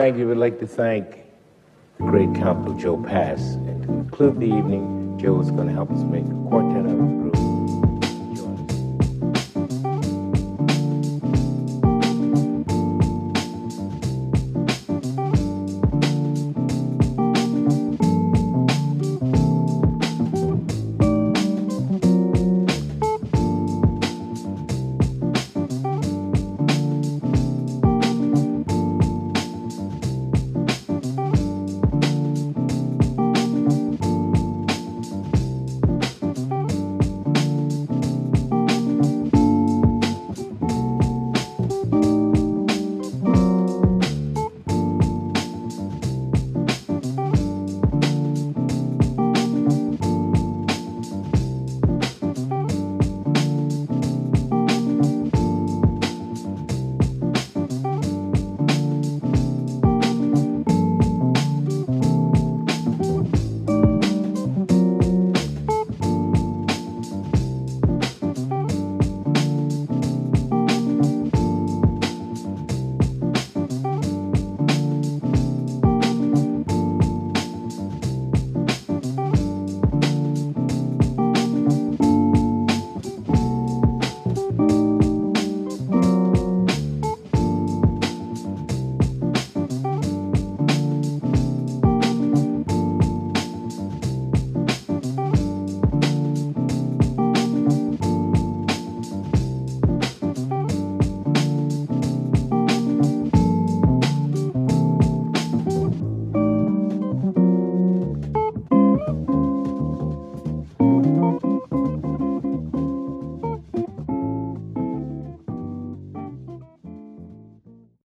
Thank you. We'd like to thank the great Count Joe Pass. And to conclude the evening, Joe is going to help us make a quartet of his group.